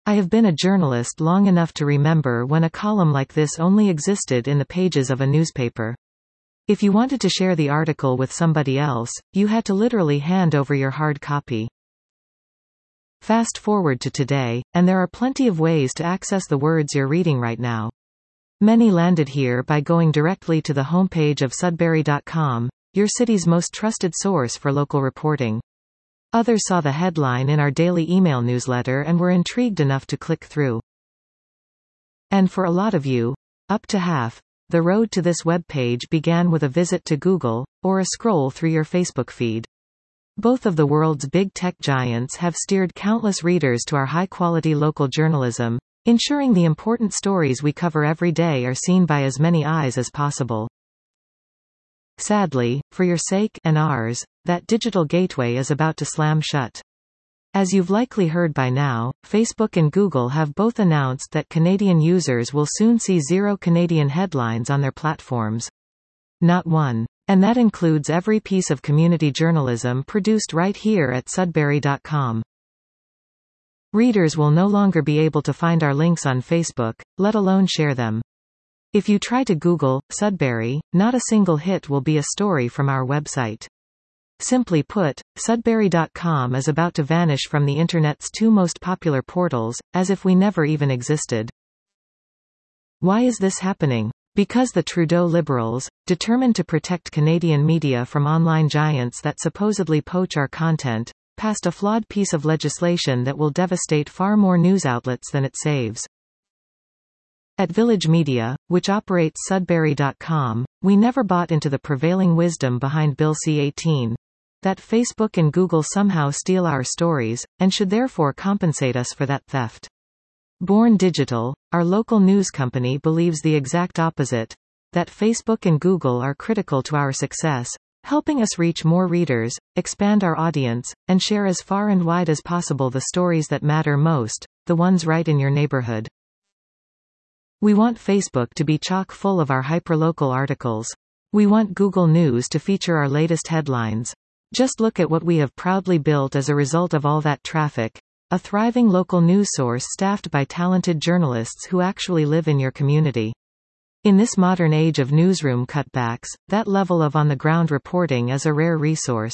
I have been a journalist long enough to remember when a column like this only existed in the pages of a newspaper. If you wanted to share the article with somebody else, you had to literally hand over your hard copy. Fast forward to today, and there are plenty of ways to access the words you're reading right now. Many landed here by going directly to the homepage of Sudbury.com, your city's most trusted source for local reporting. Others saw the headline in our daily email newsletter and were intrigued enough to click through. And for a lot of you, up to half, the road to this web page began with a visit to Google, or a scroll through your Facebook feed. Both of the world's big tech giants have steered countless readers to our high-quality local journalism, ensuring the important stories we cover every day are seen by as many eyes as possible. Sadly, for your sake and ours, that digital gateway is about to slam shut. As you've likely heard by now, Facebook and Google have both announced that Canadian users will soon see 0 Canadian headlines on their platforms. Not one. And that includes every piece of community journalism produced right here at Sudbury.com. Readers will no longer be able to find our links on Facebook, let alone share them. If you try to Google Sudbury, not a single hit will be a story from our website. Simply put, Sudbury.com is about to vanish from the Internet's 2 most popular portals, as if we never even existed. Why is this happening? Because the Trudeau Liberals, determined to protect Canadian media from online giants that supposedly poach our content, passed a flawed piece of legislation that will devastate far more news outlets than it saves. At Village Media, which operates Sudbury.com, we never bought into the prevailing wisdom behind Bill C-18, that Facebook and Google somehow steal our stories, and should therefore compensate us for that theft. Born Digital, our local news company, believes the exact opposite, that Facebook and Google are critical to our success, helping us reach more readers, expand our audience, and share as far and wide as possible the stories that matter most, the ones right in your neighborhood. We want Facebook to be chock full of our hyperlocal articles. We want Google News to feature our latest headlines. Just look at what we have proudly built as a result of all that traffic. A thriving local news source staffed by talented journalists who actually live in your community. In this modern age of newsroom cutbacks, that level of on-the-ground reporting is a rare resource.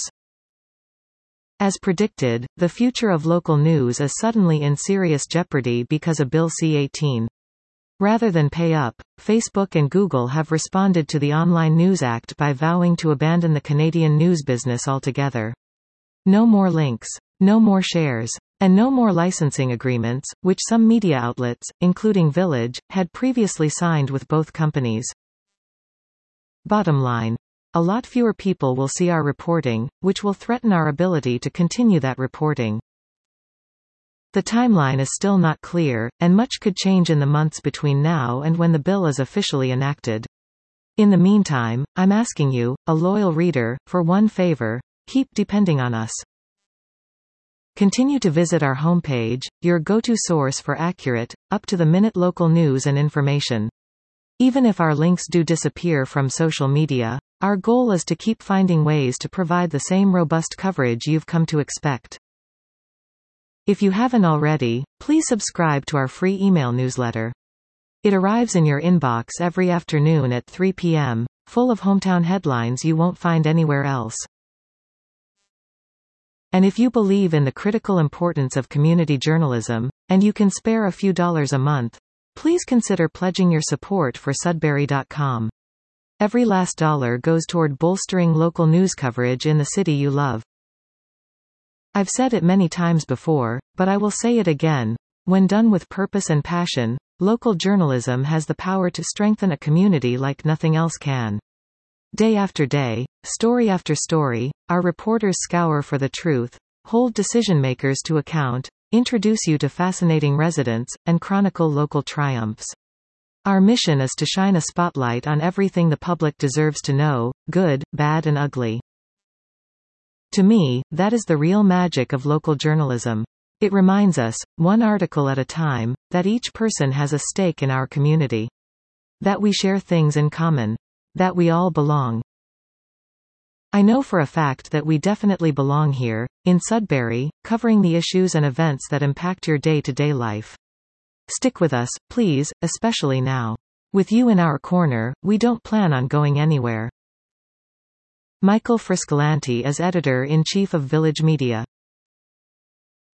As predicted, the future of local news is suddenly in serious jeopardy because of Bill C-18. Rather than pay up, Facebook and Google have responded to the Online News Act by vowing to abandon the Canadian news business altogether. No more links. No more shares. And no more licensing agreements, which some media outlets, including Village, had previously signed with both companies. Bottom line. A lot fewer people will see our reporting, which will threaten our ability to continue that reporting. The timeline is still not clear, and much could change in the months between now and when the bill is officially enacted. In the meantime, I'm asking you, a loyal reader, for one favor: keep depending on us. Continue to visit our homepage, your go-to source for accurate, up-to-the-minute local news and information. Even if our links do disappear from social media, our goal is to keep finding ways to provide the same robust coverage you've come to expect. If you haven't already, please subscribe to our free email newsletter. It arrives in your inbox every afternoon at 3 p.m., full of hometown headlines you won't find anywhere else. And if you believe in the critical importance of community journalism, and you can spare a few dollars a month, please consider pledging your support for Sudbury.com. Every last dollar goes toward bolstering local news coverage in the city you love. I've said it many times before, but I will say it again. When done with purpose and passion, local journalism has the power to strengthen a community like nothing else can. Day after day, story after story, our reporters scour for the truth, hold decision-makers to account, introduce you to fascinating residents, and chronicle local triumphs. Our mission is to shine a spotlight on everything the public deserves to know, good, bad and ugly. To me, that is the real magic of local journalism. It reminds us, one article at a time, that each person has a stake in our community. That we share things in common. That we all belong. I know for a fact that we definitely belong here, in Sudbury, covering the issues and events that impact your day-to-day life. Stick with us, please, especially now. With you in our corner, we don't plan on going anywhere. Michael Friscolanti is editor-in-chief of Village Media.